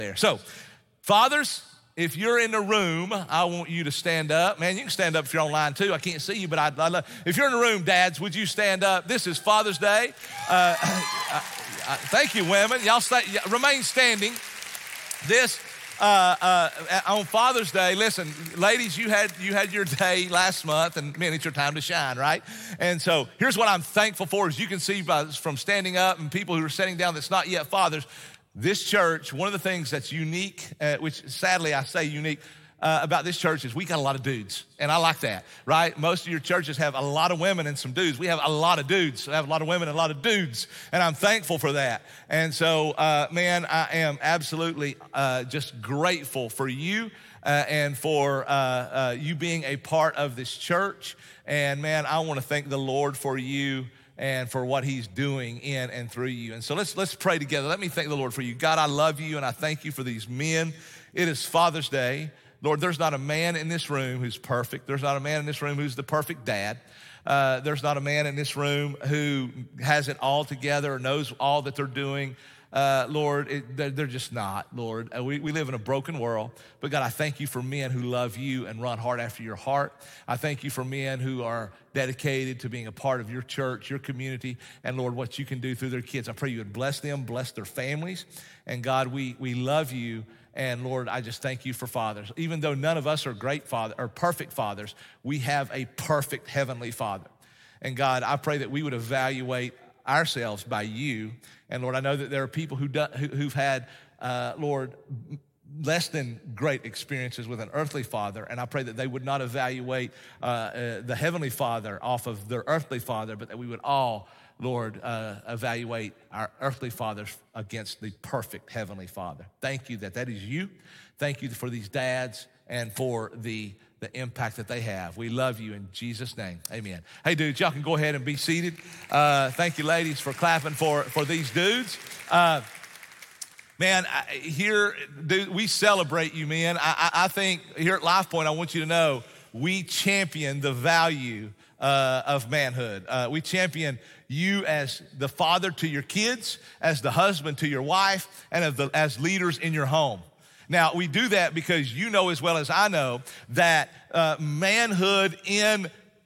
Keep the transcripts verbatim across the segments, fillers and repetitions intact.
there. So, fathers, if you're in the room, I want you to stand up. Man, you can stand up if you're online too. I can't see you, but I, I love. If you're in the room, dads, would you stand up? This is Father's Day. Uh, I, I, thank you, women. Y'all stay, remain standing. This uh, uh, on Father's Day. Listen, ladies, you had you had your day last month, and man, it's your time to shine, right? And so here's what I'm thankful for: as you can see by, from standing up and people who are sitting down that's not yet fathers. This church, one of the things that's unique, uh, which sadly I say unique, uh, about this church is we got a lot of dudes. And I like that, right? Most of your churches have a lot of women and some dudes. We have a lot of dudes. We have a lot of women and a lot of dudes. And I'm thankful for that. And so, uh, man, I am absolutely uh, just grateful for you uh, and for uh, uh, you being a part of this church. And man, I want to thank the Lord for you and for what he's doing in and through you. And so let's let's pray together. Let me thank the Lord for you. God, I love you, and I thank you for these men. It is Father's Day. Lord, there's not a man in this room who's perfect. There's not a man in this room who's the perfect dad. Uh, there's not a man in this room who has it all together or knows all that they're doing. Uh, Lord, it, they're, they're just not, Lord. Uh, we, we live in a broken world, but God, I thank you for men who love you and run hard after your heart. I thank you for men who are dedicated to being a part of your church, your community, and Lord, what you can do through their kids. I pray you would bless them, bless their families, and God, we we love you. And Lord, I just thank you for fathers. Even though none of us are great fathers or perfect fathers, we have a perfect heavenly Father. And God, I pray that we would evaluate ourselves by you. And Lord, I know that there are people who do, who, who've had, uh, Lord, less than great experiences with an earthly father, and I pray that they would not evaluate uh, uh, the heavenly Father off of their earthly father, but that we would all, Lord, uh, evaluate our earthly fathers against the perfect heavenly Father. Thank you that that is you. Thank you for these dads and for the the impact that they have. We love you in Jesus' name, amen. Hey, dudes, y'all can go ahead and be seated. Uh, thank you, ladies, for clapping for, for these dudes. Uh, man, I, here, dude, we celebrate you, man. I, I, I think here at Life Point, I want you to know we champion the value uh, of manhood. Uh, we champion you as the father to your kids, as the husband to your wife, and as, the, as leaders in your home. Now, we do that because you know as well as I know that uh, manhood in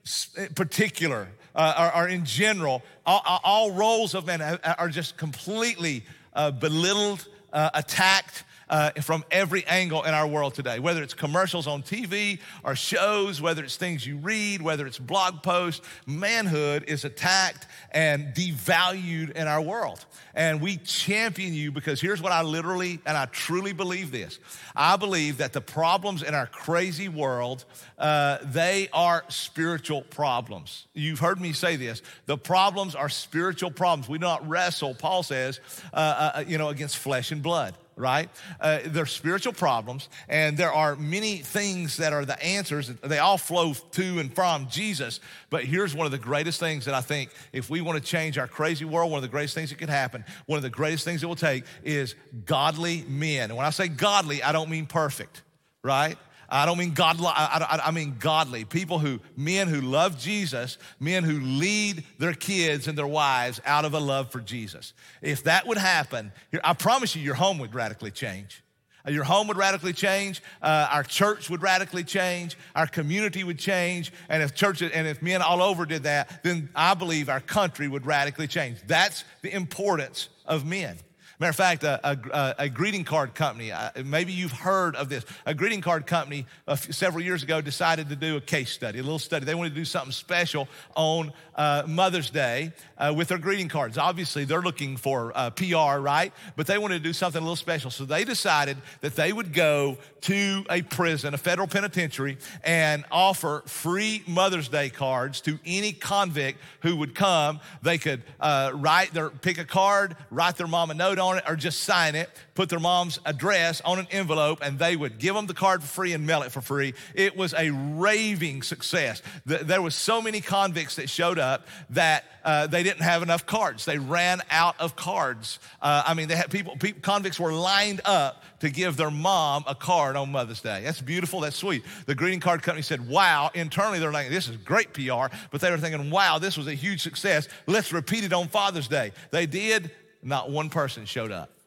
particular, uh, or, or in general, all, all roles of men are just completely uh, belittled, uh, attacked, Uh, from every angle in our world today, whether it's commercials on T V or shows, whether it's things you read, whether it's blog posts, manhood is attacked and devalued in our world. And we champion you because here's what I literally, and I truly believe this. I believe that the problems in our crazy world, uh, they are spiritual problems. You've heard me say this. The problems are spiritual problems. We do not wrestle, Paul says, uh, uh, you know, against flesh and blood. Right? Uh, they're spiritual problems, and there are many things that are the answers. They all flow to and from Jesus. But here's one of the greatest things that I think if we want to change our crazy world, one of the greatest things that could happen, one of the greatest things it will take is godly men. And when I say godly, I don't mean perfect, right? I don't mean godly, I, I, I mean godly. People who, men who love Jesus, men who lead their kids and their wives out of a love for Jesus. If that would happen, I promise you your home would radically change. Your home would radically change. Uh, our church would radically change. Our community would change. And if churches and if men all over did that, then I believe our country would radically change. That's the importance of men. Matter of fact, a, a, a greeting card company, uh, maybe you've heard of this. A greeting card company uh, several years ago decided to do a case study, a little study. They wanted to do something special on uh, Mother's Day uh, with their greeting cards. Obviously, they're looking for uh, P R, right? But they wanted to do something a little special. So they decided that they would go to a prison, a federal penitentiary, and offer free Mother's Day cards to any convict who would come. They could uh, write their, pick a card, write their mom a note on it, or just sign it, put their mom's address on an envelope, and they would give them the card for free and mail it for free. It was a raving success. There was so many convicts that showed up that uh, they didn't have enough cards. They ran out of cards. Uh, I mean, they had people, people, convicts were lined up to give their mom a card on Mother's Day. That's beautiful. That's sweet. The greeting card company said, wow. Internally, they're like, this is great P R. But they were thinking, wow, this was a huge success. Let's repeat it on Father's Day. They did. Not one person showed up.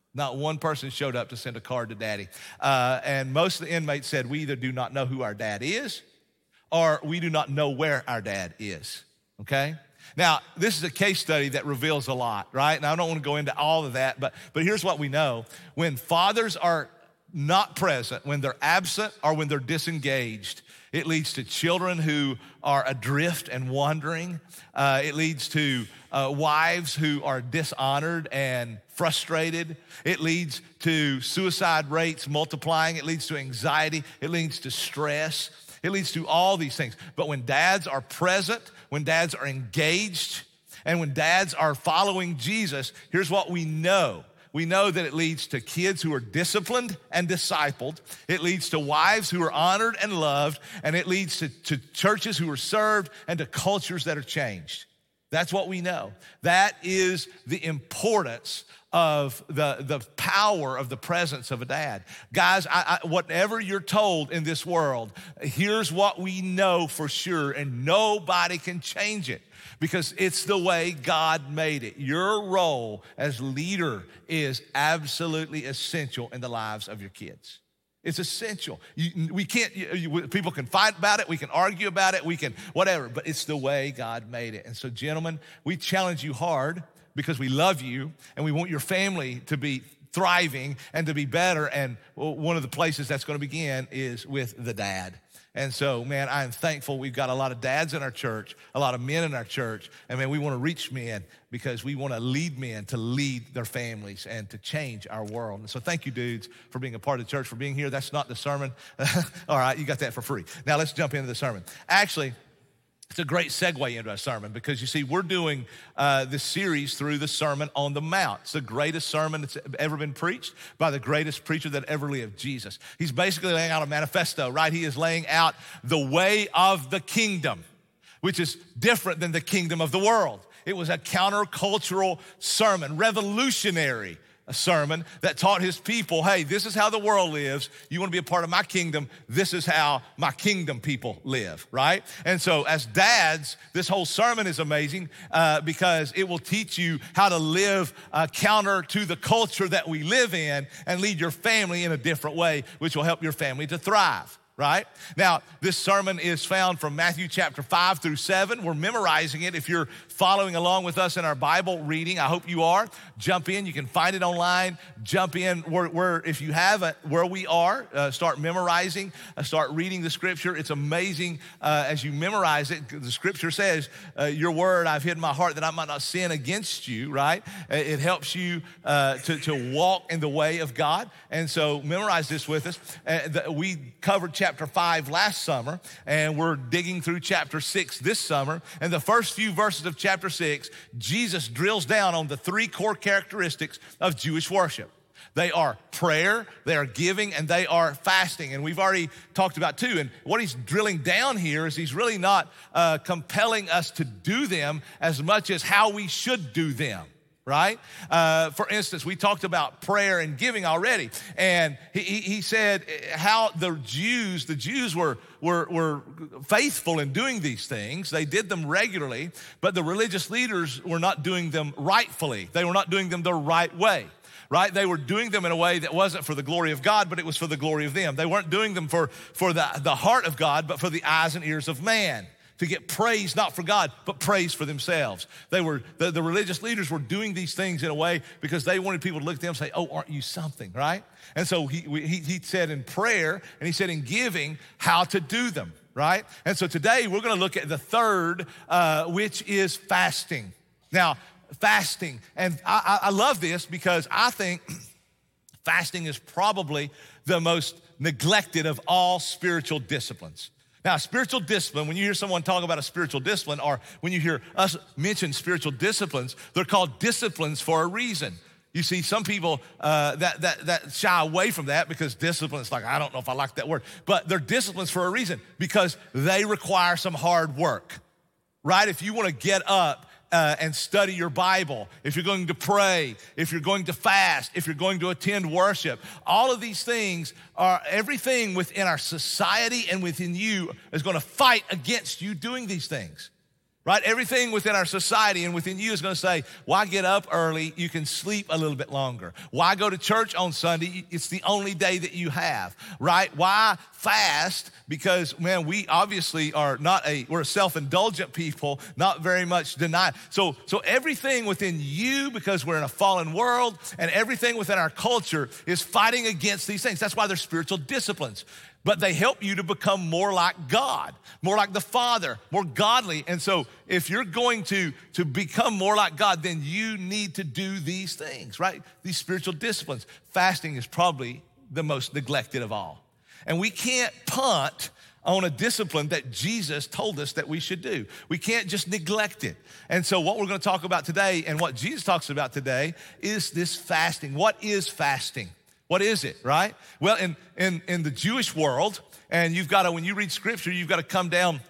Not one person showed up to send a card to daddy. Uh, and most of the inmates said, we either do not know who our dad is or we do not know where our dad is, okay? Now, this is a case study that reveals a lot, right? Now, I don't want to go into all of that, but, but here's what we know. When fathers are not present, when they're absent or when they're disengaged, it leads to children who are adrift and wandering. Uh, it leads to uh, wives who are dishonored and frustrated. It leads to suicide rates multiplying. It leads to anxiety. It leads to stress. It leads to all these things. But when dads are present, when dads are engaged, and when dads are following Jesus, here's what we know. We know that it leads to kids who are disciplined and discipled. It leads to wives who are honored and loved. And it leads to, to churches who are served and to cultures that are changed. That's what we know. That is the importance of the, the power of the presence of a dad. Guys, I, I, whatever you're told in this world, here's what we know for sure, and nobody can change it because it's the way God made it. Your role as leader is absolutely essential in the lives of your kids. It's essential. You, we can't, you, you, people can fight about it, we can argue about it, we can whatever, but it's the way God made it. And so, gentlemen, we challenge you hard because we love you and we want your family to be thriving and to be better. And one of the places that's going to begin is with the dad. And so, man, I am thankful we've got a lot of dads in our church, a lot of men in our church. And, man, we want to reach men because we want to lead men to lead their families and to change our world. And so thank you, dudes, for being a part of the church, for being here. That's not the sermon. All right, you got that for free. Now let's jump into the sermon. Actually, it's a great segue into our sermon because, you see, we're doing uh, this series through the Sermon on the Mount. It's the greatest sermon that's ever been preached by the greatest preacher that ever lived, Jesus. He's basically laying out a manifesto, right? He is laying out the way of the kingdom, which is different than the kingdom of the world. It was a countercultural sermon, revolutionary a sermon that taught his people, hey, this is how the world lives. You want to be a part of my kingdom. This is how my kingdom people live, right? And so as dads, this whole sermon is amazing uh, because it will teach you how to live uh, counter to the culture that we live in and lead your family in a different way, which will help your family to thrive. Right? Now, this sermon is found from Matthew chapter five through seven. We're memorizing it. If you're following along with us in our Bible reading, I hope you are. Jump in. You can find it online. Jump in where, where if you haven't, where we are, uh, start memorizing, uh, start reading the scripture. It's amazing uh, as you memorize it. The scripture says, uh, your word I've hid in my heart that I might not sin against you, right? It helps you uh, to, to walk in the way of God. And so memorize this with us. Uh, the, we covered chapter Chapter five last summer, and we're digging through chapter six this summer. And the first few verses of chapter six, Jesus drills down on the three core characteristics of Jewish worship. They are prayer, they are giving, and they are fasting. And we've already talked about two. And what he's drilling down here is he's really not uh, compelling us to do them as much as how we should do them. Right? Uh, for instance, we talked about prayer and giving already. And he, he said how the Jews, the Jews were, were, were faithful in doing these things. They did them regularly, but the religious leaders were not doing them rightfully. They were not doing them the right way. Right? They were doing them in a way that wasn't for the glory of God, but it was for the glory of them. They weren't doing them for, for the, the heart of God, but for the eyes and ears of man. To get praise, not for God, but praise for themselves. They were, the, the religious leaders were doing these things in a way because they wanted people to look at them and say, oh, aren't you something, right? And so he, he, he said in prayer and he said in giving how to do them, right? And so today we're gonna look at the third, uh, which is fasting. Now, fasting, and I, I love this because I think fasting is probably the most neglected of all spiritual disciplines. Now, spiritual discipline, when you hear someone talk about a spiritual discipline, or when you hear us mention spiritual disciplines, they're called disciplines for a reason. You see, some people uh, that, that, that shy away from that because discipline is like, I don't know if I like that word, but they're disciplines for a reason because they require some hard work, right? If you want to get up Uh, and study your Bible, if you're going to pray, if you're going to fast, if you're going to attend worship, all of these things are, everything within our society and within you is going to fight against you doing these things, right? Everything within our society and within you is going to say, why get up early? You can sleep a little bit longer. Why go to church on Sunday? It's the only day that you have, right? Why fast? Because, man, we obviously are not a, we're a self-indulgent people, not very much deny. So, so everything within you, because we're in a fallen world, and everything within our culture is fighting against these things. That's why they're spiritual disciplines. But they help you to become more like God, more like the Father, more godly. And so if you're going to, to become more like God, then you need to do these things, right? These spiritual disciplines. Fasting is probably the most neglected of all. And we can't punt on a discipline that Jesus told us that we should do. We can't just neglect it. And so what we're going to talk about today and what Jesus talks about today is this fasting. What is fasting? What is it, right? Well, in, in, in the Jewish world, and you've got to, when you read scripture, you've got to come down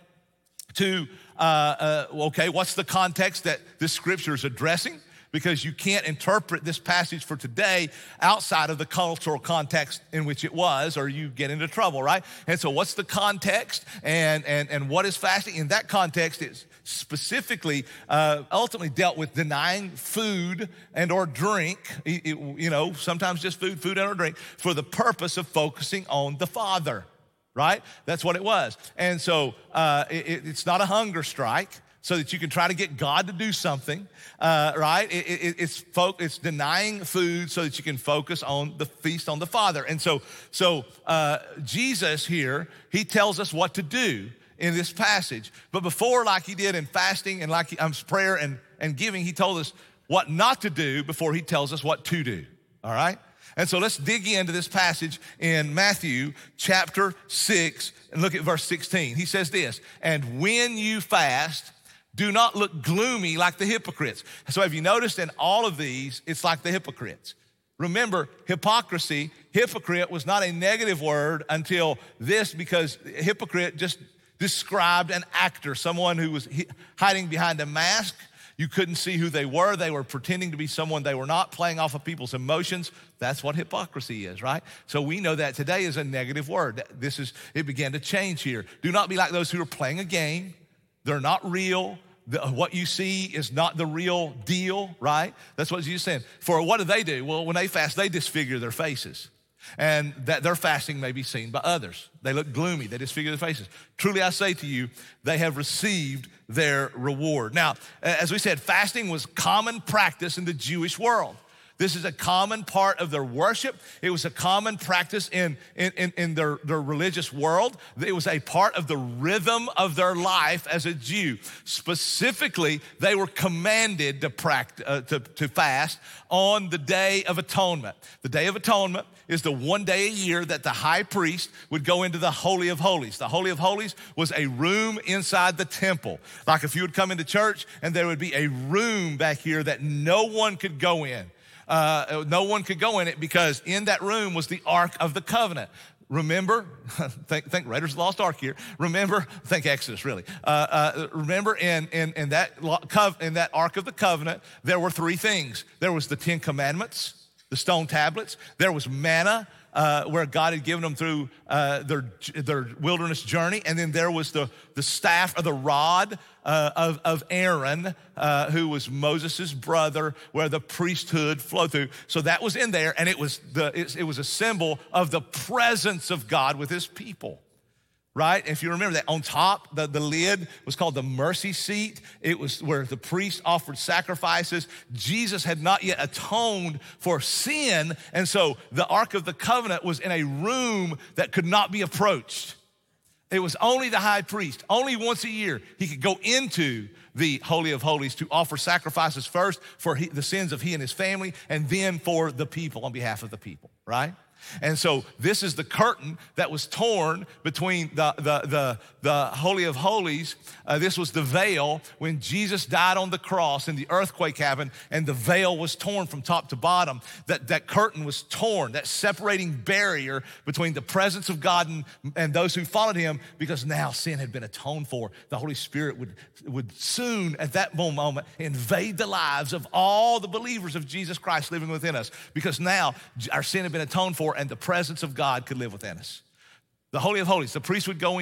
to, uh, uh, okay, what's the context that this scripture is addressing? Because you can't interpret this passage for today outside of the cultural context in which it was, or you get into trouble, right? And so what's the context, and, and, and what is fasting? In that context, it's specifically uh, ultimately dealt with denying food and or drink, it, it, you know, sometimes just food, food and or drink, for the purpose of focusing on the Father, right? That's what it was. And so uh, it, it's not a hunger strike so that you can try to get God to do something, uh, right? It, it, it's, fo- it's denying food so that you can focus on the feast on the Father. And so, so uh, Jesus here, he tells us what to do in this passage. But before, like he did in fasting and like um, prayer and, and giving, he told us what not to do before he tells us what to do, all right? And so let's dig into this passage in Matthew chapter six and look at verse sixteen. He says this, and when you fast, do not look gloomy like the hypocrites. So have you noticed in all of these, it's like the hypocrites. Remember, hypocrisy, hypocrite was not a negative word until this, because hypocrite just described an actor, someone who was hiding behind a mask. You couldn't see who they were. They were pretending to be someone they were not, playing off of people's emotions. That's what hypocrisy is, right? So we know that today is a negative word. This is, it began to change here. Do not be like those who are playing a game. They're not real. The, what you see is not the real deal, right? That's what Jesus said. For what do they do? Well, when they fast, they disfigure their faces. And that their fasting may be seen by others. They look gloomy. They disfigure their faces. Truly, I say to you, they have received their reward. Now, as we said, fasting was common practice in the Jewish world. This is a common part of their worship. It was a common practice in, in, in, in their, their religious world. It was a part of the rhythm of their life as a Jew. Specifically, they were commanded to, practice, uh, to, to fast on the Day of Atonement. The Day of Atonement is the one day a year that the high priest would go into the Holy of Holies. The Holy of Holies was a room inside the temple. Like if you would come into church and there would be a room back here that no one could go in. Uh, no one could go in it because in that room was the Ark of the Covenant. Remember, think, think Raiders of the Lost Ark here. Remember, think Exodus really. Uh, uh, remember in, in, in, that, in that Ark of the Covenant, there were three things. There was the Ten Commandments, the stone tablets. There was manna, uh, where God had given them through uh, their, their wilderness journey. And then there was the, the staff or the rod uh, of, of Aaron, uh, who was Moses' brother, where the priesthood flowed through. So that was in there, and it was, the, it, it was a symbol of the presence of God with his people. Right? If you remember that on top, the, the lid was called the mercy seat. It was where the priest offered sacrifices. Jesus had not yet atoned for sin. And so the Ark of the Covenant was in a room that could not be approached. It was only the high priest, only once a year, he could go into the Holy of Holies to offer sacrifices first for he, the sins of he and his family, and then for the people, on behalf of the people, right? And so this is the curtain that was torn between the, the, the, the Holy of Holies. Uh, this was the veil when Jesus died on the cross and the earthquake happened and the veil was torn from top to bottom. That, that curtain was torn, that separating barrier between the presence of God and, and those who followed him, because now sin had been atoned for. The Holy Spirit would, would soon at that moment invade the lives of all the believers of Jesus Christ living within us, because now our sin had been atoned for and the presence of God could live within us. The Holy of Holies, the priest would go in,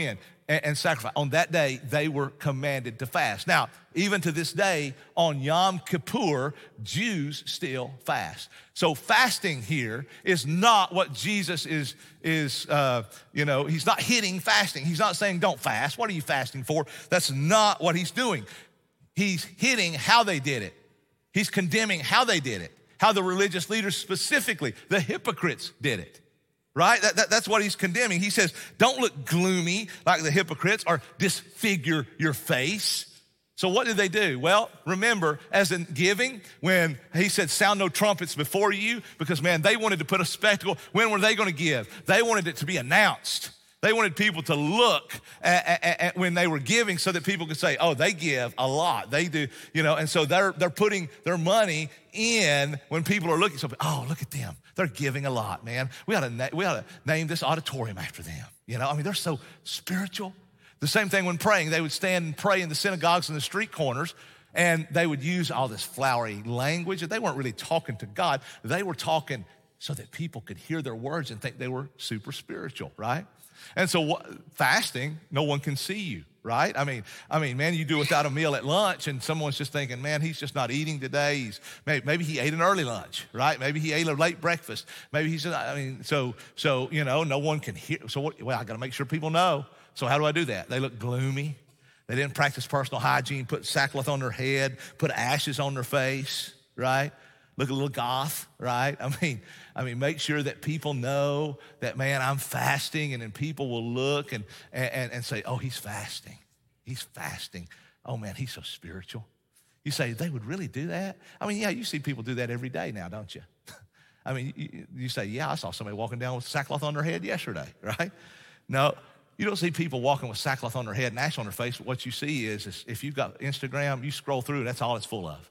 and, and sacrifice. On that day, they were commanded to fast. Now, even to this day, on Yom Kippur, Jews still fast. So fasting here is not what Jesus is, is uh, you know, he's not hitting fasting. He's not saying don't fast. What are you fasting for? That's not what he's doing. He's hitting how they did it. He's condemning how they did it, how the religious leaders specifically, the hypocrites did it. Right? That, that, that's what he's condemning. He says, don't look gloomy like the hypocrites or disfigure your face. So what did they do? Well, remember, as in giving, when he said, sound no trumpets before you, because, man, they wanted to put a spectacle. When were they going to give? They wanted it to be announced. They wanted people to look at, at, at when they were giving so that people could say, oh, they give a lot. They do, you know, and so they're, they're putting their money in when people are looking. So, oh, look at them. They're giving a lot, man. We ought to, na- we ought to name this auditorium after them. You know, I mean, they're so spiritual. The same thing when praying. They would stand and pray in the synagogues and the street corners, and they would use all this flowery language. They weren't really talking to God. They were talking so that people could hear their words and think they were super spiritual, right? And so fasting, no one can see you, right? I mean, I mean, man, you do without a meal at lunch and someone's just thinking, man, he's just not eating today. He's, maybe, maybe he ate an early lunch, right? Maybe he ate a late breakfast. Maybe he's, I mean, so, so you know, no one can hear. So, what, well, I got to make sure people know. So how do I do that? They look gloomy. They didn't practice personal hygiene, put sackcloth on their head, put ashes on their face, right? Look a little goth, right? I mean, I mean, make sure that people know that, man, I'm fasting, and then people will look and, and, and say, oh, he's fasting. He's fasting. Oh, man, he's so spiritual. You say, they would really do that? I mean, yeah, you see people do that every day now, don't you? I mean, you, you say, yeah, I saw somebody walking down with sackcloth on their head yesterday, right? No, you don't see people walking with sackcloth on their head and ash on their face. What you see is, is if you've got Instagram, you scroll through, that's all it's full of.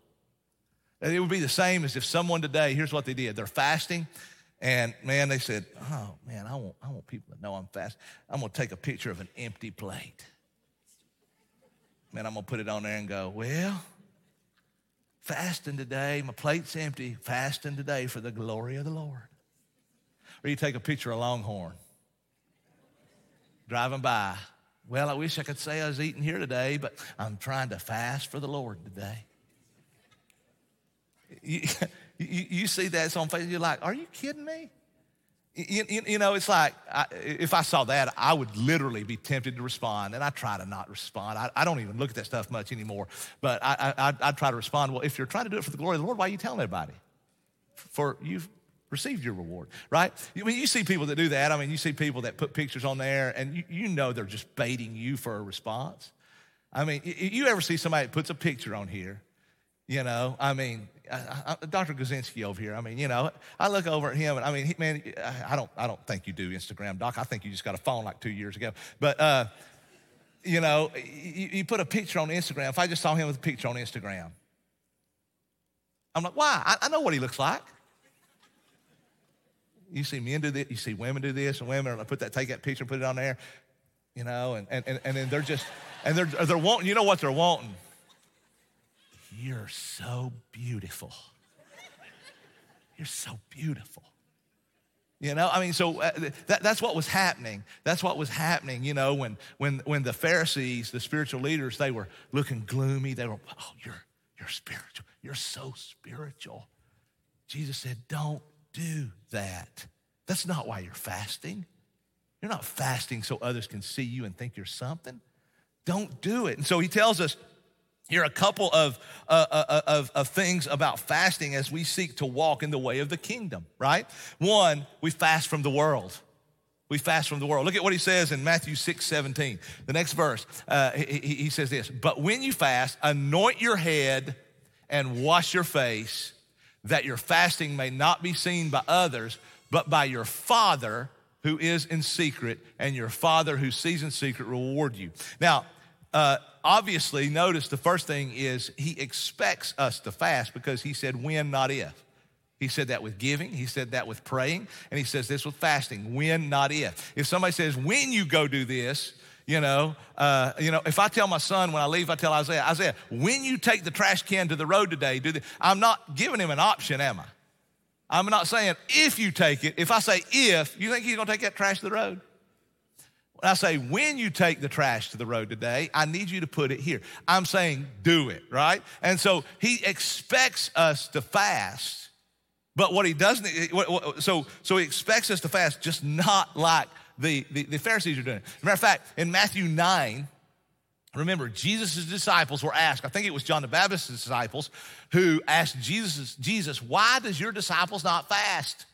And it would be the same as if someone today, here's what they did. They're fasting, and, man, they said, oh, man, I want, I want people to know I'm fasting. I'm going to take a picture of an empty plate. Man, I'm going to put it on there and go, well, fasting today, my plate's empty, fasting today for the glory of the Lord. Or you take a picture of Longhorn driving by. Well, I wish I could say I was eating here today, but I'm trying to fast for the Lord today. You, you, you see that it's on Facebook, you're like, are you kidding me? You, you, you know, it's like, I, if I saw that, I would literally be tempted to respond, and I try to not respond. I, I don't even look at that stuff much anymore, but I, I, I try to respond, well, if you're trying to do it for the glory of the Lord, why are you telling everybody? For you've received your reward, right? I mean, you see people that do that. I mean, you see people that put pictures on there, and you, you know they're just baiting you for a response. I mean, you ever see somebody that puts a picture on here, you know, I mean, I, I, Doctor Guzinski over here, I mean, you know, I look over at him, and I mean, he, man, I don't I don't think you do Instagram, Doc. I think you just got a phone like two years ago. But, uh, you know, you, you put a picture on Instagram. If I just saw him with a picture on Instagram, I'm like, why? I, I know what he looks like. You see men do this, you see women do this, and women put that, take that picture, put it on there, you know, and, and, and then they're just, and they're, they're wanting, you know what they're wanting? You're so beautiful. You're so beautiful. You know, I mean, so uh, that, that's what was happening. That's what was happening, you know, when, when, when the Pharisees, the spiritual leaders, they were looking gloomy. They were, oh, you're, you're spiritual. You're so spiritual. Jesus said, don't do that. That's not why you're fasting. You're not fasting so others can see you and think you're something. Don't do it. And so he tells us, here are a couple of, uh, uh, of, of things about fasting as we seek to walk in the way of the kingdom, right? One, we fast from the world. We fast from the world. Look at what he says in Matthew six seventeen. The next verse, uh, he, he says this, but when you fast, anoint your head and wash your face, that your fasting may not be seen by others, but by your Father who is in secret, and your Father who sees in secret will reward you. Now, uh, obviously, notice the first thing is he expects us to fast because he said when, not if. He said that with giving, he said that with praying, and he says this with fasting, when, not if. If somebody says, when you go do this, you know, uh, you know, if I tell my son when I leave, I tell Isaiah, Isaiah, when you take the trash can to the road today, do the, I'm not giving him an option, am I? I'm not saying if you take it. If I say if, you think he's gonna take that trash to the road? When I say when you take the trash to the road today, I need you to put it here. I'm saying do it, right? And so he expects us to fast, but what he doesn't, so, so he expects us to fast just not like the, the, the Pharisees are doing. As a matter of fact, in Matthew nine, remember, Jesus' disciples were asked, I think it was John the Baptist's disciples, who asked Jesus, Jesus, why does your disciples not fast?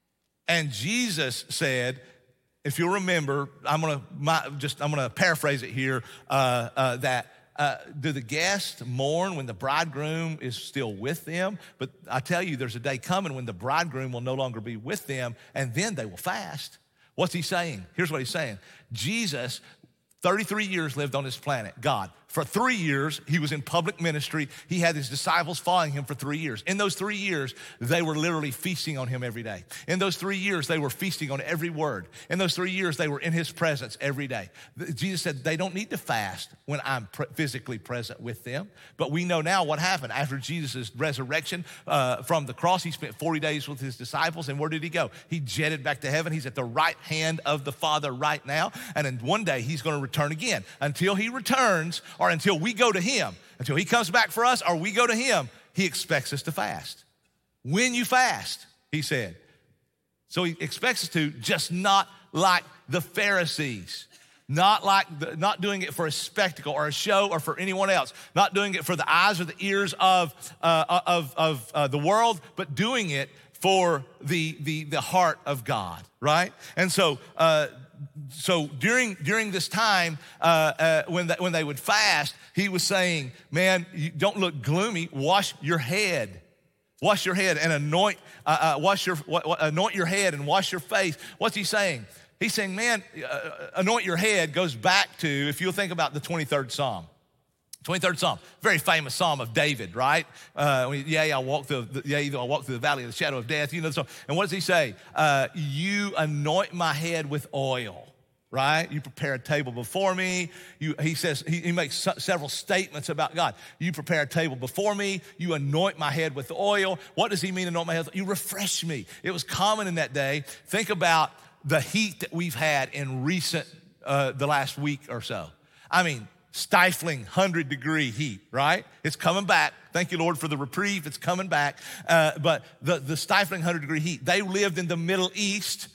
And Jesus said, if you'll remember, I'm gonna my, just I'm gonna paraphrase it here. Uh, uh, that uh, do the guests mourn when the bridegroom is still with them? But I tell you, there's a day coming when the bridegroom will no longer be with them, and then they will fast. What's he saying? Here's what he's saying. Jesus, thirty-three years lived on this planet, God. For three years, he was in public ministry. He had his disciples following him for three years. In those three years, they were literally feasting on him every day. In those three years, they were feasting on every word. In those three years, they were in his presence every day. Jesus said, they don't need to fast when I'm pre- physically present with them. But we know now what happened. After Jesus' resurrection uh, from the cross, he spent forty days with his disciples. And where did he go? He jetted back to heaven. He's at the right hand of the Father right now. And then one day, he's going to return again. Until he returns, or until we go to him, until he comes back for us or we go to him, he expects us to fast. When you fast, he said. So he expects us to, just not like the Pharisees, not like the, not doing it for a spectacle or a show or for anyone else, not doing it for the eyes or the ears of uh, of of uh, the world, but doing it for the the the heart of God, right? And so. Uh, So during during this time, uh, uh, when the, when they would fast, he was saying, "Man, you don't look gloomy. Wash your head, wash your head, and anoint uh, uh, wash your uh, anoint your head and wash your face." What's he saying? He's saying, "Man, uh, anoint your head." Goes back to, if you'll think about the twenty-third Psalm. twenty-third Psalm, very famous Psalm of David, right? Uh, yea, I walk through, the, yea, though I walk through the valley of the shadow of death. You know the song. And what does he say? Uh, you anoint my head with oil, right? You prepare a table before me. You, he says, he, he makes several statements about God. You prepare a table before me. You anoint my head with oil. What does he mean, anoint my head? You refresh me. It was common in that day. Think about the heat that we've had in recent, uh, the last week or so. I mean, stifling one hundred degree heat, right? It's coming back. Thank you, Lord, for the reprieve. It's coming back. Uh, but the, the stifling one hundred degree heat, they lived in the Middle East.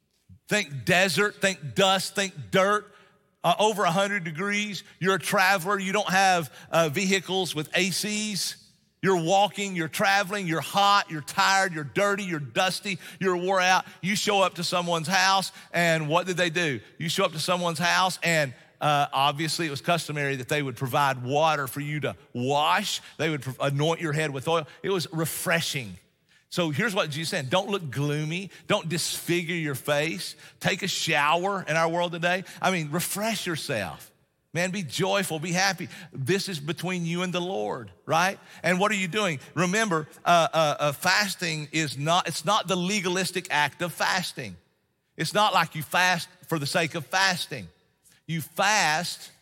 Think desert, think dust, think dirt, uh, over one hundred degrees. You're a traveler. You don't have uh, vehicles with A Cs. You're walking, you're traveling, you're hot, you're tired, you're dirty, you're dusty, you're wore out. You show up to someone's house, and what did they do? You show up to someone's house, and Uh, obviously, it was customary that they would provide water for you to wash. They would anoint your head with oil. It was refreshing. So here's what Jesus said. Don't look gloomy. Don't disfigure your face. Take a shower in our world today. I mean, refresh yourself. Man, be joyful, be happy. This is between you and the Lord, right? And what are you doing? Remember, uh, uh, uh, fasting is not, it's not the legalistic act of fasting. It's not like you fast for the sake of fasting. You fast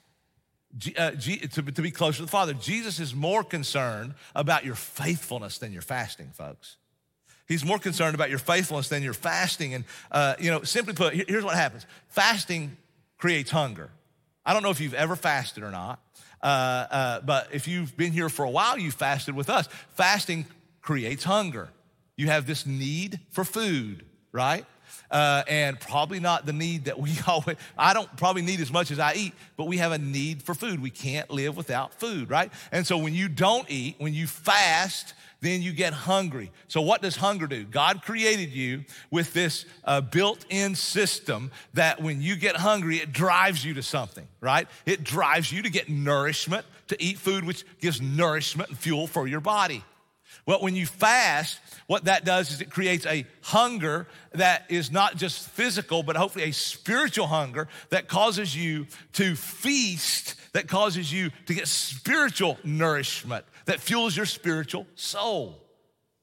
uh, to, to be closer to the Father. Jesus is more concerned about your faithfulness than your fasting, folks. He's more concerned about your faithfulness than your fasting. And, uh, you know, simply put, here's what happens. Fasting creates hunger. I don't know if you've ever fasted or not, uh, uh, but if you've been here for a while, you fasted with us. Fasting creates hunger. You have this need for food, right? Uh, and probably not the need that we always, I don't probably need as much as I eat, but we have a need for food. We can't live without food, right? And so when you don't eat, when you fast, then you get hungry. So what does hunger do? God created you with this uh, built-in system that when you get hungry, it drives you to something, right? It drives you to get nourishment, to eat food, which gives nourishment and fuel for your body. Well, when you fast, what that does is it creates a hunger that is not just physical, but hopefully a spiritual hunger that causes you to feast, that causes you to get spiritual nourishment, that fuels your spiritual soul.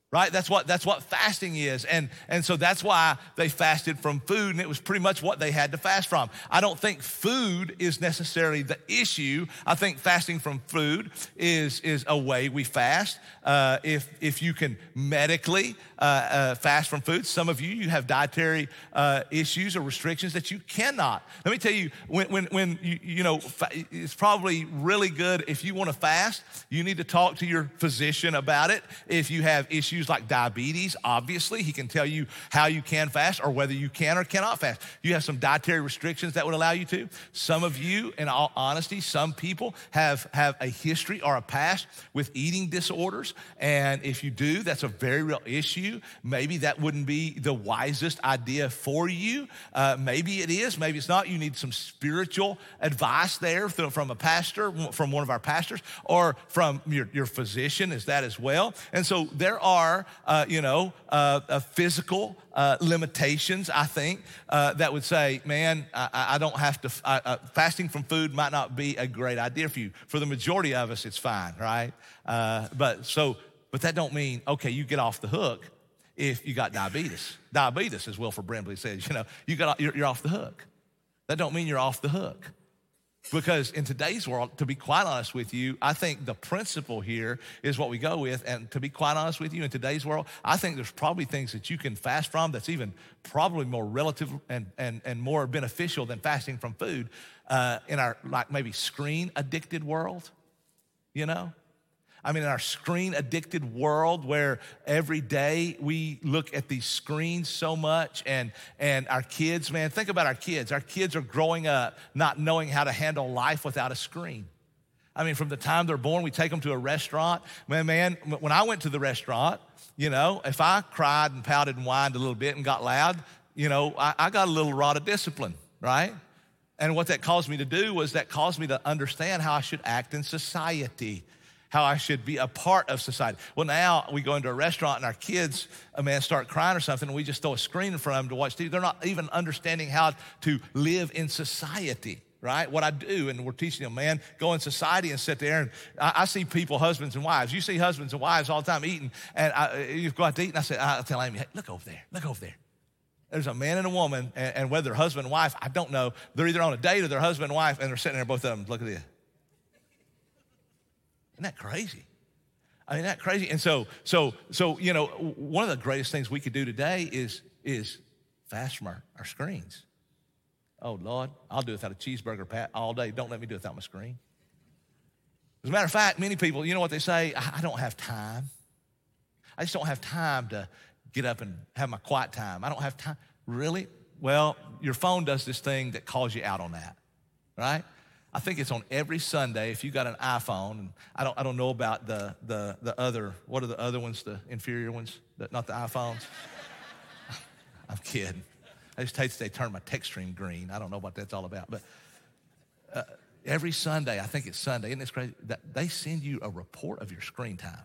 right? That's what that's what fasting is. And, and so that's why they fasted from food, and it was pretty much what they had to fast from. I don't think food is necessarily the issue. I think fasting from food is, is a way we fast. Uh, if, if you can medically uh, uh, fast from food, some of you, you have dietary uh, issues or restrictions that you cannot. Let me tell you, when, when, when you, you know, it's probably really good if you want to fast, you need to talk to your physician about it. If you have issues like diabetes, obviously, he can tell you how you can fast or whether you can or cannot fast. You have some dietary restrictions that would allow you to. Some of you, in all honesty, some people have, have a history or a past with eating disorders. And if you do, that's a very real issue. Maybe that wouldn't be the wisest idea for you. Uh, maybe it is, maybe it's not. You need some spiritual advice there from a pastor, from one of our pastors, or from your, your physician, is that as well. And so there are Uh, you know, uh, uh, physical uh, limitations, I think, uh, that would say, man, I, I don't have to, I, uh, fasting from food might not be a great idea for you. For the majority of us, it's fine, right? Uh, but so, but that don't mean, okay, you get off the hook if you got diabetes. Diabetes, as Wilford Brimley says, you know, you got, you're, you're off the hook. That don't mean you're off the hook. Because in today's world, to be quite honest with you, I think the principle here is what we go with. And to be quite honest with you, in today's world, I think there's probably things that you can fast from that's even probably more relative and, and, and more beneficial than fasting from food uh, in our, like, maybe screen addicted world, you know? I mean, in our screen addicted world where every day we look at these screens so much, and, and our kids, man, think about our kids. Our kids are growing up not knowing how to handle life without a screen. I mean, from the time they're born, we take them to a restaurant. Man, man, when I went to the restaurant, you know, if I cried and pouted and whined a little bit and got loud, you know, I, I got a little rod of discipline, right? And what that caused me to do was that caused me to understand how I should act in society, how I should be a part of society. Well, now we go into a restaurant and our kids, a man, start crying or something, and we just throw a screen in front of them to watch T V. They're not even understanding how to live in society, right? What I do, and we're teaching them, man, go in society and sit there. And I, I see people, husbands and wives. You see husbands and wives all the time eating, and I, you go out to eat, and I say, I tell Amy, hey, look over there, look over there. There's a man and a woman, and, and whether they're husband and wife, I don't know. They're either on a date or they're husband and wife, and they're sitting there, both of them, look at this. Isn't that crazy? I mean, that crazy. And so, so, so, you know, one of the greatest things we could do today is, is fast from our, our screens. Oh, Lord, I'll do it without a cheeseburger, Pat, all day. Don't let me do it without my screen. As a matter of fact, many people, you know what they say? I, I don't have time. I just don't have time to get up and have my quiet time. I don't have time. Really? Well, your phone does this thing that calls you out on that, right? I think it's on every Sunday. If you got an iPhone, and I don't, I don't know about the, the, the other, what are the other ones, the inferior ones, the, not the iPhones? I'm kidding. I just hate that they turn my text stream green. I don't know what that's all about. But uh, every Sunday, I think it's Sunday, isn't this crazy? That they send you a report of your screen time.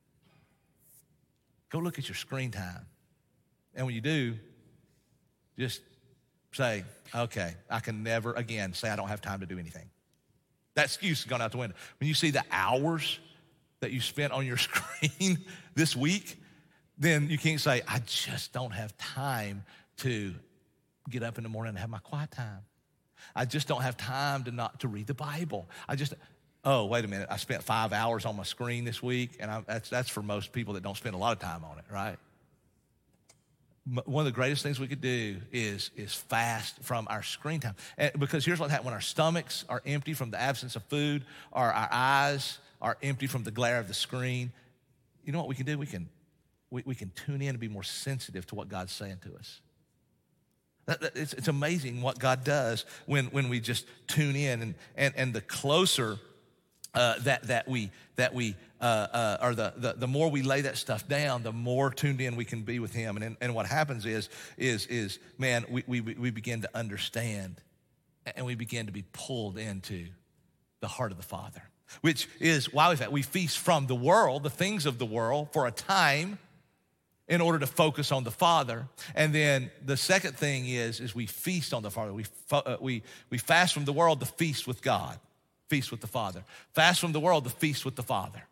Go look at your screen time. And when you do, just say, okay, I can never again say I don't have time to do anything. That excuse has gone out the window. When you see the hours that you spent on your screen this week, then you can't say, I just don't have time to get up in the morning and have my quiet time. I just don't have time to not to read the Bible. I just, oh, wait a minute, I spent five hours on my screen this week, and I, that's, that's for most people that don't spend a lot of time on it, right? One of the greatest things we could do is, is fast from our screen time. And because here's what happens. When our stomachs are empty from the absence of food, or our eyes are empty from the glare of the screen, you know what we can do? We can, we, we can tune in and be more sensitive to what God's saying to us. That, that, it's, it's amazing what God does when, when we just tune in. And, and, and the closer uh, that, that we, that we uh, uh, or the, the, the more we lay that stuff down, the more tuned in we can be with him. And, and what happens is, is, is man, we, we, we begin to understand, and we begin to be pulled into the heart of the Father, which is why we we feast from the world, the things of the world, for a time in order to focus on the Father. And then the second thing is, is we feast on the Father. We, uh, we, we fast from the world to feast with God, feast with the Father. Fast from the world to feast with the Father.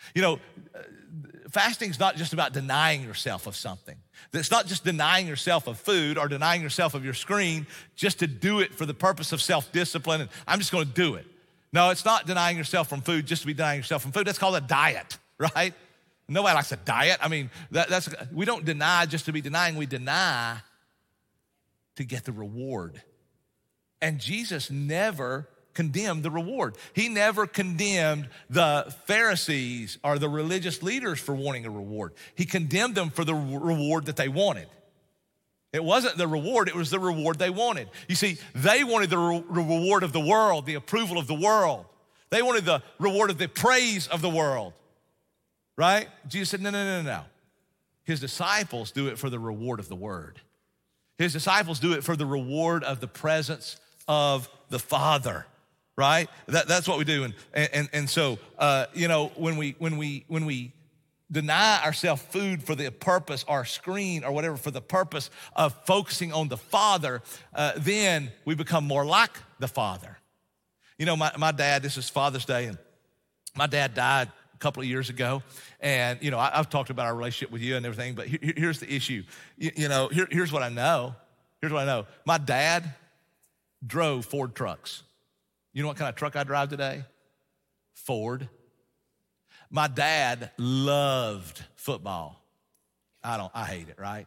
You know, fasting is not just about denying yourself of something. It's not just denying yourself of food or denying yourself of your screen just to do it for the purpose of self-discipline and I'm just gonna do it. No, it's not denying yourself from food just to be denying yourself from food. That's called a diet, right? Nobody likes a diet. I mean, that, that's we don't deny just to be denying. We deny to get the reward. And Jesus never condemned the reward. He never condemned the Pharisees or the religious leaders for wanting a reward. He condemned them for the reward that they wanted. It wasn't the reward, it was the reward they wanted. You see, they wanted the re- reward of the world, the approval of the world. They wanted the reward of the praise of the world, right? Jesus said, no, no, no, no. His disciples do it for the reward of the word. His disciples do it for the reward of the presence of the Father, right? That, that's what we do. And, and, and so, uh, you know, when we, when we, when we deny ourselves food for the purpose, or screen or whatever, for the purpose of focusing on the Father, uh, then we become more like the Father. You know, my, my dad, this is Father's Day, and my dad died a couple of years ago. And, you know, I, I've talked about our relationship with you and everything, but here, here's the issue. You, you know, here, here's what I know. Here's what I know. My dad drove Ford trucks. You know what kind of truck I drive today? Ford. My dad loved football. I don't, I hate it, right?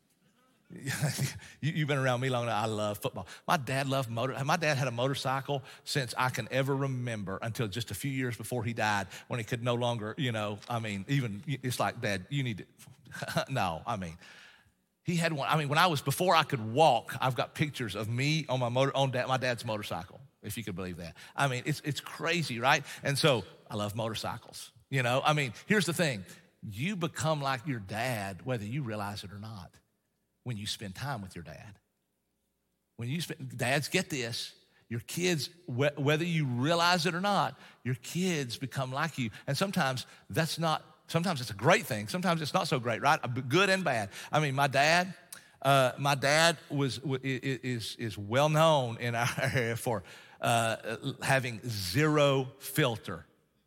you, you've been around me long enough. I love football. My dad loved motor. My dad had a motorcycle since I can ever remember until just a few years before he died, when he could no longer, you know, I mean, even, it's like, Dad, you need to, no, I mean, he had one. I mean, when I was, before I could walk, I've got pictures of me on my motor, on dad, my dad's motorcycle, if you could believe that. I mean, it's it's crazy, right? And so I love motorcycles. You know, I mean, here's the thing. You become like your dad, whether you realize it or not, when you spend time with your dad. When you spend, dads, get this, your kids, wh- whether you realize it or not, your kids become like you. And sometimes that's not, sometimes it's a great thing. Sometimes it's not so great, right? Good and bad. I mean, my dad, uh, my dad was is is well known in our area for uh, having zero filter.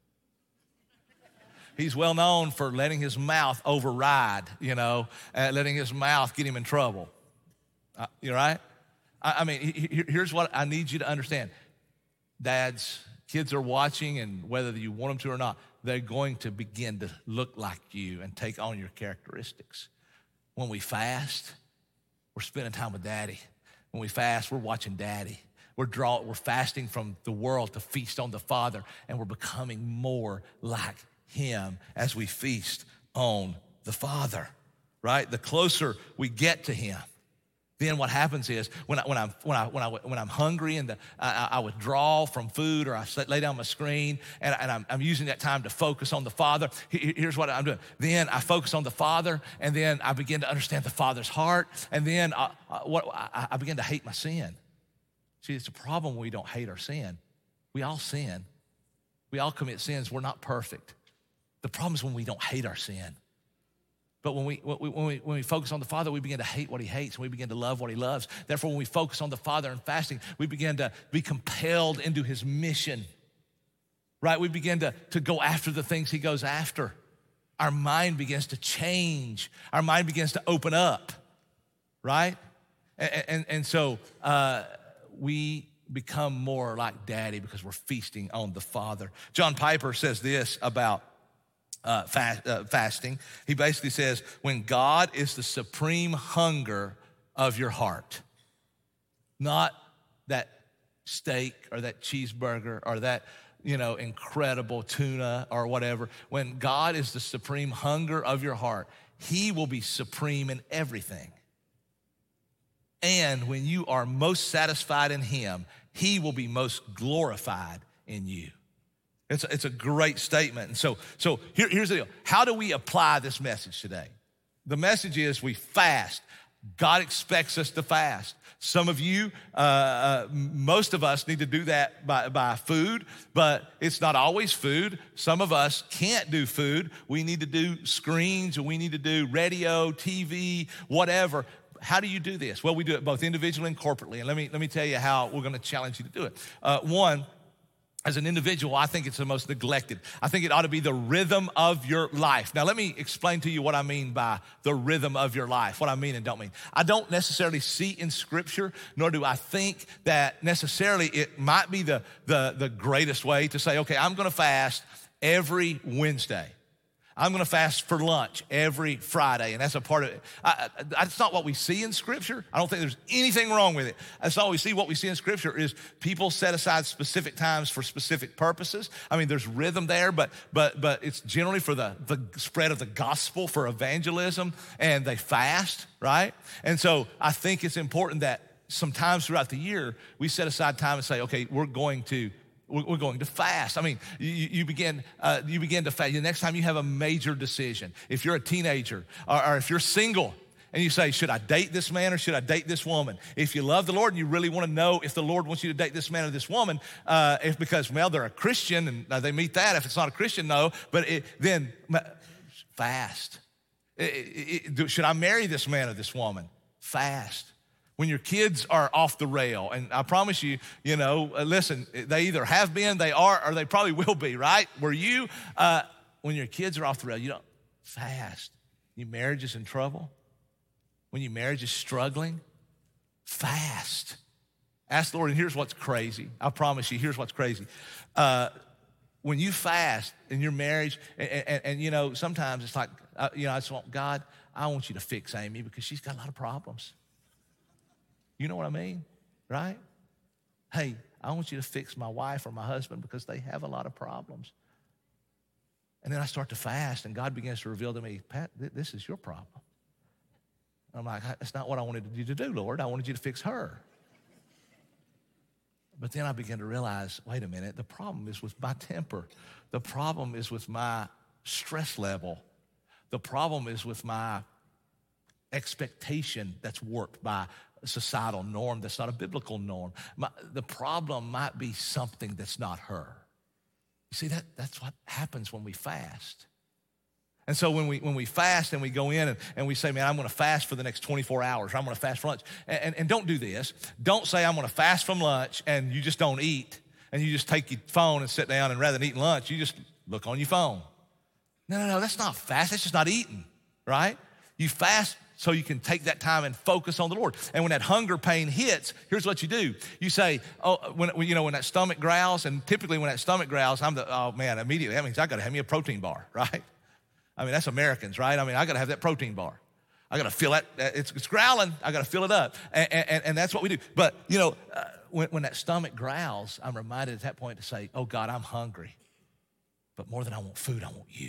He's well known for letting his mouth override, you know, uh, letting his mouth get him in trouble. Uh, you right? I, I mean, he, he, here's what I need you to understand. Dads, kids are watching, and whether you want them to or not, they're going to begin to look like you and take on your characteristics. When we fast, we're spending time with Daddy. When we fast, we're watching Daddy. We're draw, we're fasting from the world to feast on the Father, and we're becoming more like Him as we feast on the Father, right? The closer we get to Him, then what happens is when, I, when, I'm, when, I, when, I, when I'm hungry and the, I, I withdraw from food, or I lay down my screen and, and I'm, I'm using that time to focus on the Father, here's what I'm doing. Then I focus on the Father, and then I begin to understand the Father's heart, and then I, I, what, I, I begin to hate my sin. See, it's a problem when we don't hate our sin. We all sin. We all commit sins. We're not perfect. The problem is when we don't hate our sin. But when we, when, we, when we focus on the Father, we begin to hate what He hates, and we begin to love what He loves. Therefore, when we focus on the Father and fasting, we begin to be compelled into His mission, right? We begin to, to go after the things He goes after. Our mind begins to change. Our mind begins to open up, right? And, and, and so uh, we become more like Daddy because we're feasting on the Father. John Piper says this about Uh, fast, uh, fasting. He basically says, when God is the supreme hunger of your heart, not that steak or that cheeseburger or that, you know, incredible tuna or whatever. When God is the supreme hunger of your heart, He will be supreme in everything. And when you are most satisfied in Him, He will be most glorified in you. It's a, it's a great statement. And so, so here, here's the deal. How do we apply this message today? The message is we fast. God expects us to fast. Some of you, uh, uh, most of us need to do that by, by food, but it's not always food. Some of us can't do food. We need to do screens, or we need to do radio, T V, whatever. How do you do this? Well, we do it both individually and corporately. And let me, let me tell you how we're going to challenge you to do it. Uh, one, as an individual, I think it's the most neglected. I think it ought to be the rhythm of your life. Now, let me explain to you what I mean by the rhythm of your life, what I mean and don't mean. I don't necessarily see in Scripture, nor do I think that necessarily it might be the, the, the greatest way to say, okay, I'm gonna fast every Wednesday. I'm gonna fast for lunch every Friday, and that's a part of it. I, I, that's not what we see in Scripture. I don't think there's anything wrong with it. That's not what we see. What we see in Scripture is people set aside specific times for specific purposes. I mean, there's rhythm there, but but but it's generally for the, the spread of the gospel, for evangelism, and they fast, right? And so I think it's important that sometimes throughout the year, we set aside time and say, okay, we're going to We're going to fast. I mean, you, you begin uh, you begin to fast. The next time you have a major decision, if you're a teenager or, or if you're single and you say, should I date this man or should I date this woman? If you love the Lord and you really want to know if the Lord wants you to date this man or this woman, uh, if because, well, they're a Christian and uh, they meet that. If it's not a Christian, no. But it, then fast. It, it, it, should I marry this man or this woman? Fast. When your kids are off the rail, and I promise you, you know, uh, listen, they either have been, they are, or they probably will be, right? Were you, uh, when your kids are off the rail, you don't fast. Your marriage is in trouble. When your marriage is struggling, fast. Ask the Lord, and here's what's crazy. I promise you, here's what's crazy. Uh, when you fast in your marriage, and, and, and you know, sometimes it's like, uh, you know, I just want, God, I want you to fix Amy because she's got a lot of problems. You know what I mean, right? Hey, I want you to fix my wife or my husband because they have a lot of problems. And then I start to fast, and God begins to reveal to me, Pat, th- this is your problem. I'm like, that's not what I wanted you to do, Lord. I wanted you to fix her. But then I begin to realize, wait a minute, the problem is with my temper. The problem is with my stress level. The problem is with my expectation that's worked by a societal norm that's not a biblical norm. My, the problem might be something that's not her. You see, that that's what happens when we fast. And so when we when we fast and we go in and, and we say, man, I'm gonna fast for the next twenty-four hours, or I'm gonna fast for lunch. And, and, and don't do this. Don't say I'm gonna fast from lunch and you just don't eat and you just take your phone and sit down and rather than eating lunch, you just look on your phone. No, no, no, that's not fast. That's just not eating, right? You fast so you can take that time and focus on the Lord. And when that hunger pain hits, here's what you do. You say, oh, when you know when that stomach growls, and typically when that stomach growls, I'm the, oh man, immediately, that means I gotta have me a protein bar, right? I mean, that's Americans, right? I mean, I gotta have that protein bar. I gotta fill that, it's, it's growling, I gotta fill it up. And, and, and that's what we do. But, you know, uh, when, when that stomach growls, I'm reminded at that point to say, oh God, I'm hungry. But more than I want food, I want you.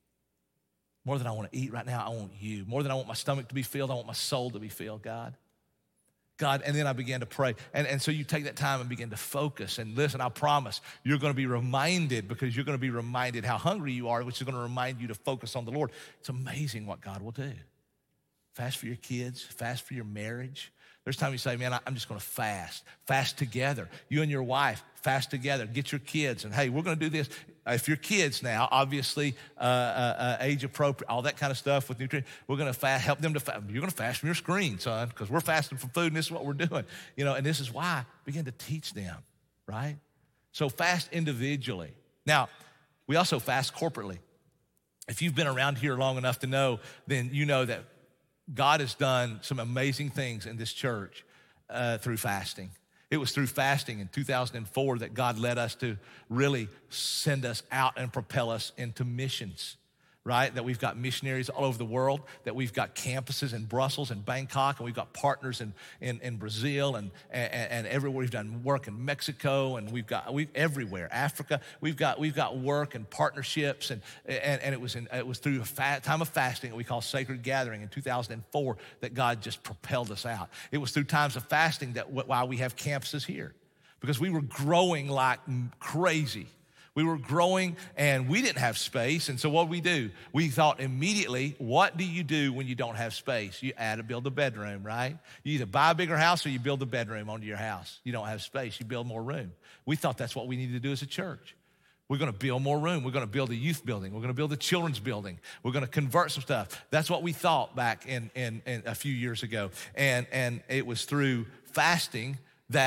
More than I want to eat right now, I want you. More than I want my stomach to be filled, I want my soul to be filled, God. God, and then I began to pray. And, and so you take that time and begin to focus. And listen, I promise you're going to be reminded, because you're going to be reminded how hungry you are, which is going to remind you to focus on the Lord. It's amazing what God will do. Fast for your kids, fast for your marriage. There's times you say, man, I'm just going to fast. Fast together. You and your wife, fast together. Get your kids. And hey, we're going to do this. If your kids now, obviously, uh, uh, uh, age appropriate, all that kind of stuff with nutrition, we're going to fast, help them to fast. You're going to fast from your screen, son, because we're fasting from food, and this is what we're doing. You know, and this is why. Begin to teach them, right? So fast individually. Now, we also fast corporately. If you've been around here long enough to know, then you know that God has done some amazing things in this church uh, through fasting. It was through fasting in two thousand four that God led us to really send us out and propel us into missions, right? That we've got missionaries all over the world, that we've got campuses in Brussels and Bangkok, and we've got partners in, in, in Brazil and, and, and everywhere. We've done work in Mexico, and we've got we everywhere, Africa. We've got we've got work and partnerships, and and, and it was in, it was through a fa- time of fasting that we call Sacred Gathering in two thousand four that God just propelled us out. It was through times of fasting that why we have campuses here, because we were growing like crazy. We were growing and we didn't have space. And so what did we do? We thought immediately, what do you do when you don't have space? You add to build a bedroom, right? You either buy a bigger house or you build a bedroom onto your house. You don't have space, you build more room. We thought that's what we needed to do as a church. We're gonna build more room. We're gonna build a youth building. We're gonna build a children's building. We're gonna convert some stuff. That's what we thought back in, in, in a few years ago. And, and it was through fasting that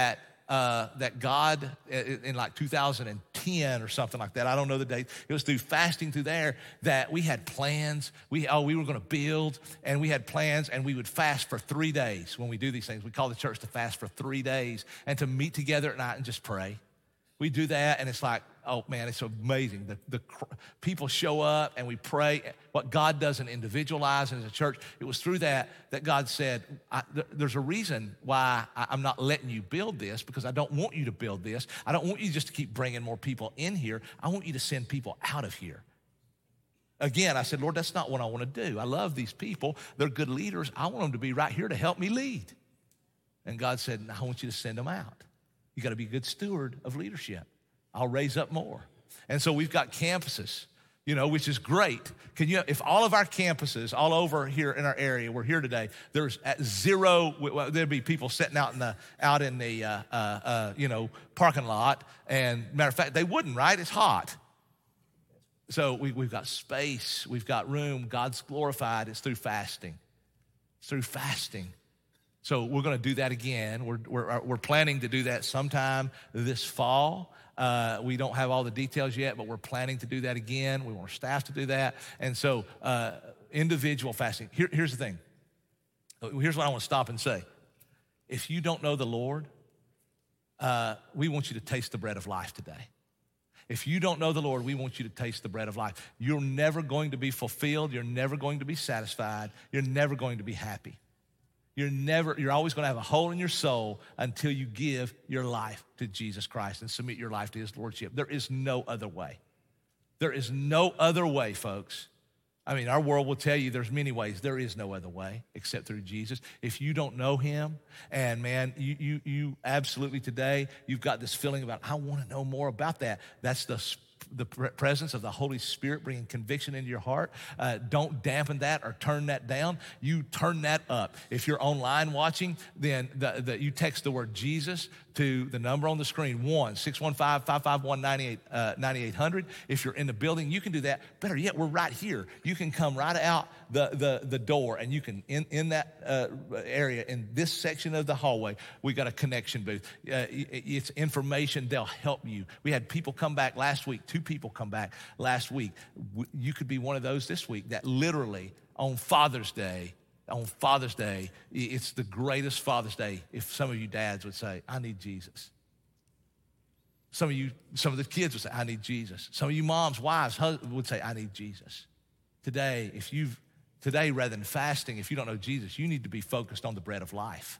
uh, that God, in, in like two thousand ten or something like that, I don't know the date, it was through fasting through there that we had plans. We, oh, we were gonna build, and we had plans, and we would fast for three days when we do these things. We call the church to fast for three days and to meet together at night and just pray. We do that, and it's like, oh man, it's amazing. The, the people show up, and we pray. What God does in individual lives and as a church, it was through that that God said, I, th- there's a reason why I, I'm not letting you build this, because I don't want you to build this. I don't want you just to keep bringing more people in here. I want you to send people out of here. Again, I said, Lord, that's not what I want to do. I love these people. They're good leaders. I want them to be right here to help me lead. And God said, I want you to send them out. You got to be a good steward of leadership. I'll raise up more. And so we've got campuses, you know, which is great. Can you, if all of our campuses all over here in our area, we're here today, there's at zero, well, there'd be people sitting out in the, out in the, uh, uh, uh, you know, parking lot. And matter of fact, they wouldn't, right? It's hot. So we, we've got space, we've got room. God's glorified. It's through fasting. It's through fasting. So we're going to do that again. We're, we're, we're planning to do that sometime this fall. Uh, we don't have all the details yet, but we're planning to do that again. We want our staff to do that. And so uh, individual fasting. Here, here's the thing. Here's what I want to stop and say. If you don't know the Lord, uh, we want you to taste the bread of life today. If you don't know the Lord, we want you to taste the bread of life. You're never going to be fulfilled. You're never going to be satisfied. You're never going to be happy. You're never, you're always going to have a hole in your soul until you give your life to Jesus Christ and submit your life to his lordship. There is no other way. There is no other way, folks. I mean, our world will tell you there's many ways. There is no other way except through Jesus. If you don't know him, and man, you you you absolutely today, you've got this feeling about, I want to know more about that. That's the the presence of the Holy Spirit bringing conviction into your heart. Uh, don't dampen that or turn that down. You turn that up. If you're online watching, then the, the, you text the word Jesus to the number on the screen, one six one five, five five one, nine eight hundred. If you're in the building, you can do that. Better yet, we're right here. You can come right out the, the, the door, and you can, in, in that uh, area, in this section of the hallway, we got a connection booth. Uh, it's information. They'll help you. We had people come back last week, two people come back last week. You could be one of those this week that literally on Father's Day, on Father's Day, it's the greatest Father's Day, if some of you dads would say, I need Jesus. Some of you, some of the kids would say, I need Jesus. Some of you moms, wives, husbands would say, I need Jesus. Today, if you've, today rather than fasting, if you don't know Jesus, you need to be focused on the bread of life.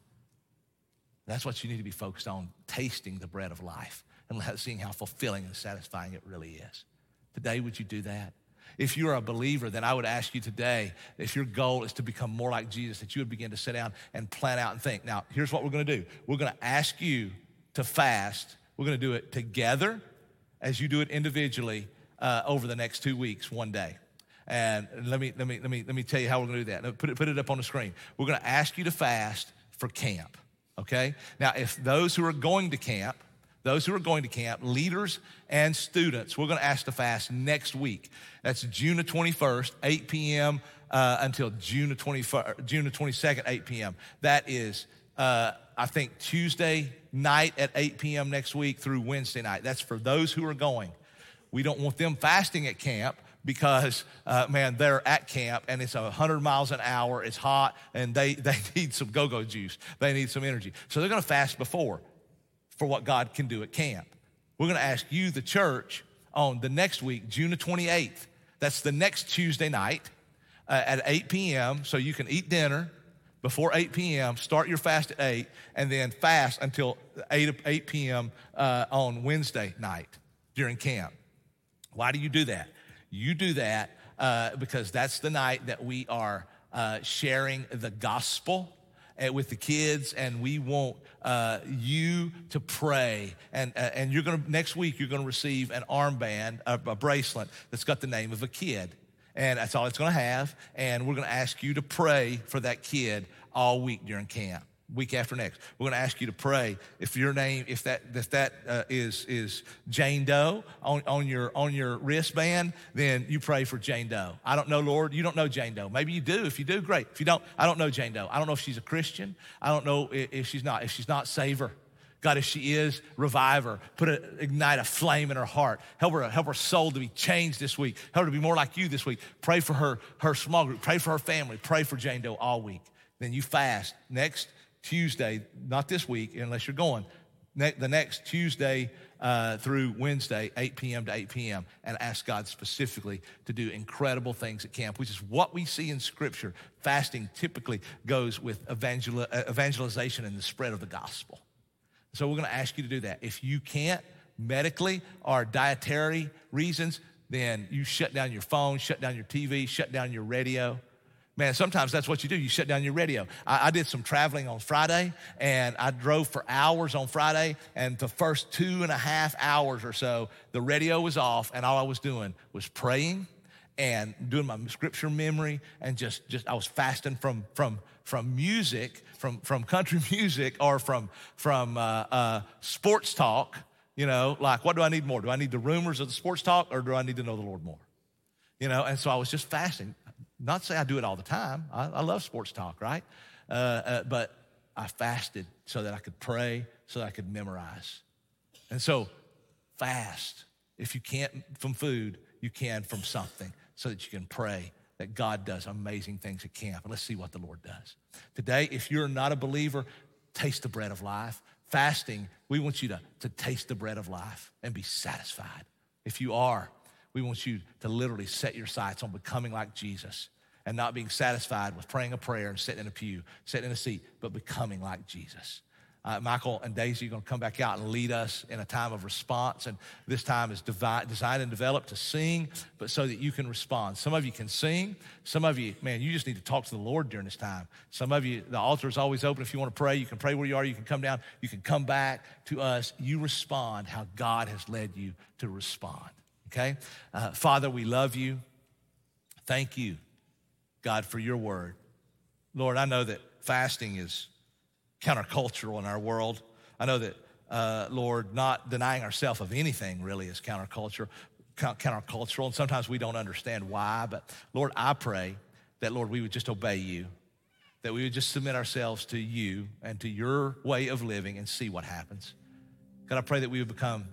That's what you need to be focused on, tasting the bread of life and seeing how fulfilling and satisfying it really is. Today, would you do that? If you're a believer, then I would ask you today, if your goal is to become more like Jesus, that you would begin to sit down and plan out and think. Now, here's what we're gonna do. We're gonna ask you to fast. We're gonna do it together as you do it individually uh, over the next two weeks, one day. And let me, let me, let me, let me tell you how we're gonna do that. Put it, put it up on the screen. We're gonna ask you to fast for camp, okay? Now, if those who are going to camp, Those who are going to camp, leaders and students, we're going to ask to fast next week. That's June the twenty-first, eight p.m. Uh, until June the twenty-first, June the twenty-second, eight p.m. That is, uh, I think, Tuesday night at eight p.m. next week through Wednesday night. That's for those who are going. We don't want them fasting at camp because, uh, man, they're at camp and it's one hundred miles an hour, it's hot, and they, they need some go-go juice. They need some energy. So they're going to fast before, for what God can do at camp. We're gonna ask you, the church, on the next week, June the twenty-eighth. That's the next Tuesday night uh, at eight p.m. So you can eat dinner before eight p.m., start your fast at eight, and then fast until eight p.m. Uh, on Wednesday night during camp. Why do you do that? You do that uh, because that's the night that we are uh, sharing the gospel with the kids, and we want uh, you to pray. And uh, and you're gonna next week you're gonna receive an armband, a, a bracelet that's got the name of a kid, and that's all it's gonna have. And we're gonna ask you to pray for that kid all week during camp. Week after next, we're going to ask you to pray. If your name, if that if that uh, is is Jane Doe on, on your on your wristband, then you pray for Jane Doe. I don't know, Lord. You don't know Jane Doe. Maybe you do. If you do, great. If you don't, I don't know Jane Doe. I don't know if she's a Christian. I don't know if she's not. If she's not, save her. God, if she is, revive her. Put a, ignite a flame in her heart. Help her, help her soul to be changed this week. Help her to be more like you this week. Pray for her, her small group. Pray for her family. Pray for Jane Doe all week. Then you fast next Tuesday, not this week unless you're going, ne- the next Tuesday uh, through Wednesday, eight p.m. to eight p.m., and ask God specifically to do incredible things at camp, which is what we see in Scripture. Fasting typically goes with evangel- evangelization and the spread of the gospel. So we're going to ask you to do that. If you can't medically or dietary reasons, then you shut down your phone, shut down your T V, shut down your radio. Man, sometimes that's what you do. You shut down your radio. I, I did some traveling on Friday, and I drove for hours on Friday, and the first two and a half hours or so, the radio was off, and all I was doing was praying and doing my scripture memory, and just, just I was fasting from, from, from music, from, from country music, or from, from uh, uh, sports talk. You know, like, what do I need more? Do I need the rumors of the sports talk, or do I need to know the Lord more? You know, and so I was just fasting. Not to say I do it all the time. I, I love sports talk, right? Uh, uh, but I fasted so that I could pray, so that I could memorize. And so fast. If you can't from food, you can from something, so that you can pray that God does amazing things at camp. And let's see what the Lord does. Today, if you're not a believer, taste the bread of life. Fasting, we want you to, to taste the bread of life and be satisfied. If you are, we want you to literally set your sights on becoming like Jesus and not being satisfied with praying a prayer and sitting in a pew, sitting in a seat, but becoming like Jesus. Uh, Michael and Daisy are going to come back out and lead us in a time of response. And this time is devi- designed and developed to sing, but so that you can respond. Some of you can sing. Some of you, man, you just need to talk to the Lord during this time. Some of you, the altar is always open. If you want to pray, you can pray where you are. You can come down. You can come back to us. You respond how God has led you to respond, okay? Uh, Father, we love you. Thank you, God, for your word. Lord, I know that fasting is countercultural in our world. I know that, uh, Lord, not denying ourselves of anything really is counterculture, countercultural, and sometimes we don't understand why. But Lord, I pray that, Lord, we would just obey you, that we would just submit ourselves to you and to your way of living and see what happens. God, I pray that we would become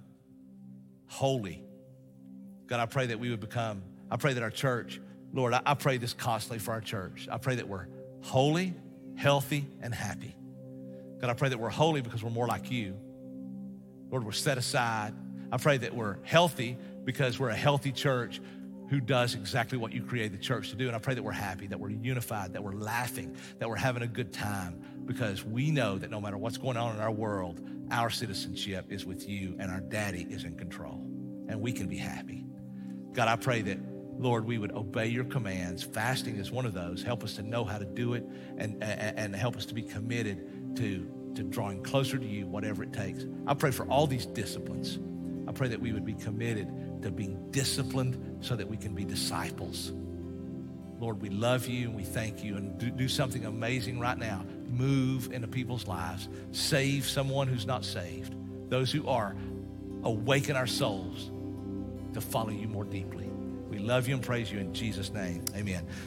holy. God, I pray that we would become, I pray that our church, Lord, I, I pray this constantly for our church. I pray that we're holy, healthy, and happy. God, I pray that we're holy because we're more like you. Lord, we're set aside. I pray that we're healthy because we're a healthy church who does exactly what you created the church to do. And I pray that we're happy, that we're unified, that we're laughing, that we're having a good time, because we know that no matter what's going on in our world, our citizenship is with you and our daddy is in control, and we can be happy. God, I pray that, Lord, we would obey your commands. Fasting is one of those. Help us to know how to do it, and, and, and help us to be committed to, to drawing closer to you, whatever it takes. I pray for all these disciplines. I pray that we would be committed to being disciplined so that we can be disciples. Lord, we love you and we thank you, and do, do something amazing right now. Move into people's lives. Save someone who's not saved. Those who are, awaken our souls to follow you more deeply. We love you and praise you in Jesus' name. Amen.